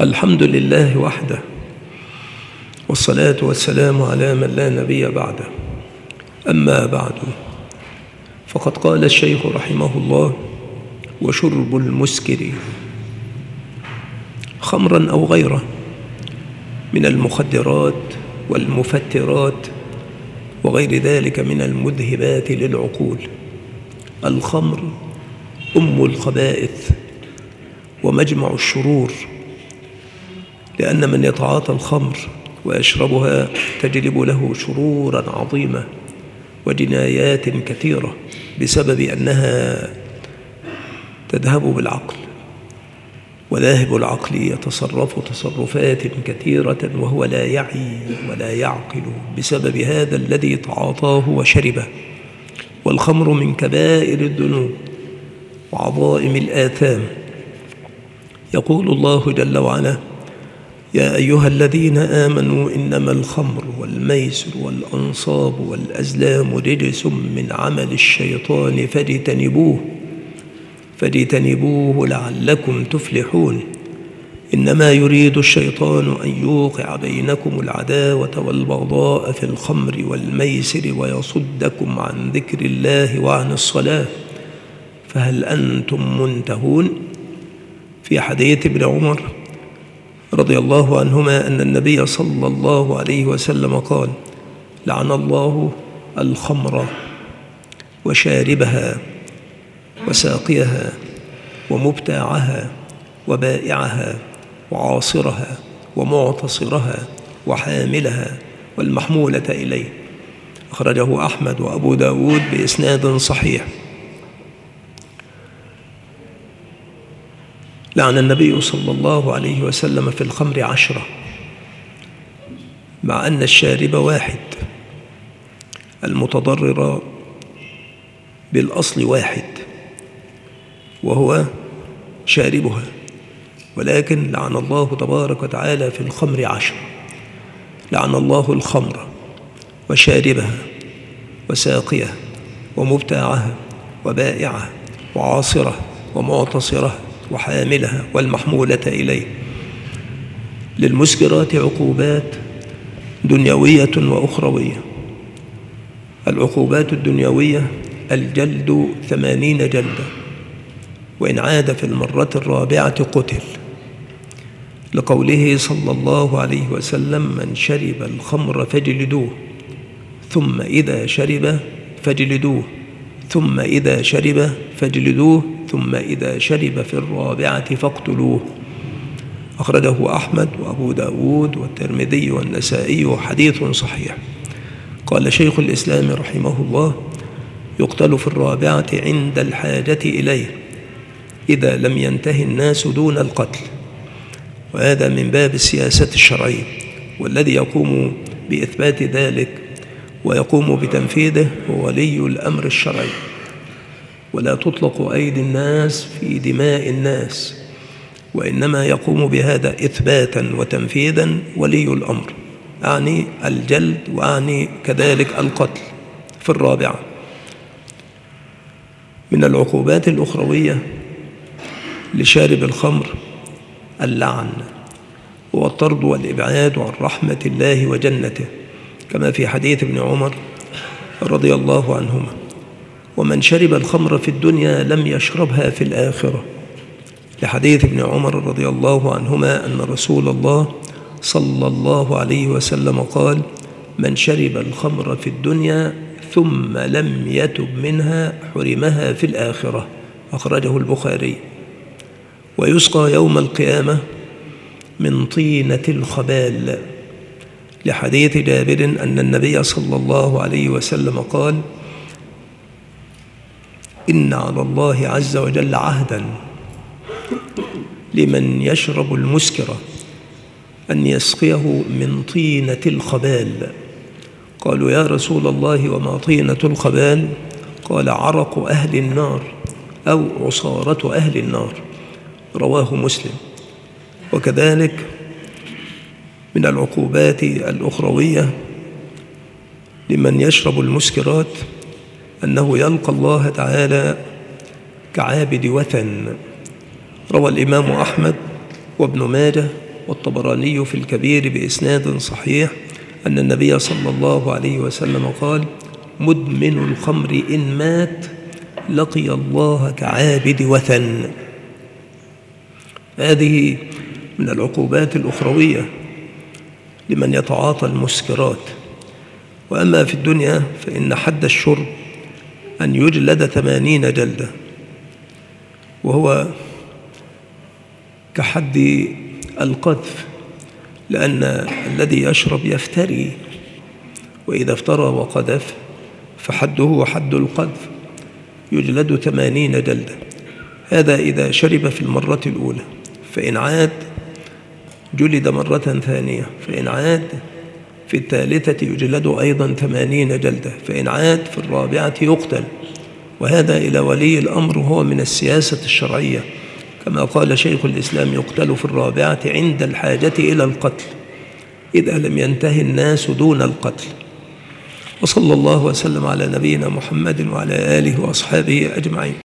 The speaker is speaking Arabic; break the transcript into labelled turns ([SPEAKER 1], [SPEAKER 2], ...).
[SPEAKER 1] الحمد لله وحده، والصلاة والسلام على من لا نبي بعده. أما بعد، فقد قال الشيخ رحمه الله: وشرب المسكر خمرا أو غيره من المخدرات والمفترات وغير ذلك من المذهبات للعقول. الخمر أم الخبائث ومجمع الشرور، لأن من يتعاطى الخمر ويشربها تجلب له شرورا عظيمة وجنايات كثيرة، بسبب أنها تذهب بالعقل، وذاهب العقل يتصرف تصرفات كثيرة وهو لا يعي ولا يعقل بسبب هذا الذي تعاطاه وشربه. والخمر من كبائر الذنوب وعظائم الآثام. يقول الله جل وعلا: يا أيها الذين آمنوا إنما الخمر والميسر والأنصاب والأزلام رجس من عمل الشيطان فاجتنبوه لعلكم تفلحون. إنما يريد الشيطان أن يوقع بينكم العداوة والبغضاء في الخمر والميسر ويصدكم عن ذكر الله وعن الصلاة، فهل أنتم منتهون؟ في حديث ابن عمر رضي الله عنهما أن النبي صلى الله عليه وسلم قال: لعن الله الخمر وشاربها وساقيها ومبتاعها وبائعها وعاصرها ومعتصرها وحاملها والمحمولة إليه. أخرجه أحمد وأبو داود بإسناد صحيح. لعن النبي صلى الله عليه وسلم في الخمر 10، مع أن الشارب واحد، المتضرر بالأصل واحد وهو شاربها، ولكن لعن الله تبارك وتعالى في الخمر 10. لعن الله الخمر وشاربها وساقيها ومبتاعها وبائعها وعاصرها ومعتصرها وحاملها والمحمولة إليه. للمسكرات عقوبات دنيوية وأخروية. العقوبات الدنيوية: الجلد 80 جلدة، وإن عاد في المرة الرابعة قتل، لقوله صلى الله عليه وسلم: من شرب الخمر فاجلدوه، ثم إذا شرب فاجلدوه، ثم إذا شرب فاجلدوه، ثم إذا شرب في الرابعة فاقتلوه. أخرجه أحمد وأبو داود والترمذي والنسائي، حديث صحيح. قال شيخ الإسلام رحمه الله: يقتل في الرابعة عند الحاجة إليه، إذا لم ينتهي الناس دون القتل. وهذا من باب السياسة الشرعية، والذي يقوم بإثبات ذلك ويقوم بتنفيذه هو ولي الأمر الشرعي. ولا تطلق أيدي الناس في دماء الناس، وإنما يقوم بهذا إثباتا وتنفيذا ولي الأمر، أعني الجلد وأعني كذلك القتل في الرابعة. من العقوبات الأخروية لشارب الخمر اللعن والطرد والإبعاد عن رحمة الله وجنته، كما في حديث ابن عمر رضي الله عنهما: ومن شرب الخمر في الدنيا لم يشربها في الآخرة. لحديث ابن عمر رضي الله عنهما أن رسول الله صلى الله عليه وسلم قال: من شرب الخمر في الدنيا ثم لم يتب منها حرمها في الآخرة. أخرجه البخاري. ويسقى يوم القيامة من طينة الخبال، لحديث جابر أن النبي صلى الله عليه وسلم قال: إن على الله عز وجل عهدا لمن يشرب المسكر أن يسقيه من طينة الخبال. قالوا: يا رسول الله وما طينة الخبال؟ قال: عرق أهل النار أو عصارة أهل النار. رواه مسلم. وكذلك من العقوبات الأخروية لمن يشرب المسكرات أنه يلقى الله تعالى كعابد وثن. روى الإمام أحمد وابن ماجه والطبراني في الكبير بإسناد صحيح أن النبي صلى الله عليه وسلم قال: مدمن الخمر إن مات لقي الله كعابد وثن. هذه من العقوبات الأخروية لمن يتعاطى المسكرات. وأما في الدنيا فإن حد الشرب أن يجلد 80 جلدة، وهو كحد القذف، لأن الذي يشرب يفتري، وإذا افترى وقذف فحده حد القذف، يجلد 80 جلدة. هذا إذا شرب في المرة الأولى، فإن عاد جلد مرة ثانية، فإن عاد في الثالثة يجلد أيضا 80 جلدة، فإن عاد في الرابعة يقتل. وهذا إلى ولي الأمر هو من السياسة الشرعية، كما قال شيخ الإسلام: يقتل في الرابعة عند الحاجة إلى القتل إذا لم ينتهي الناس دون القتل. وصلى الله وسلم على نبينا محمد وعلى آله وأصحابه أجمعين.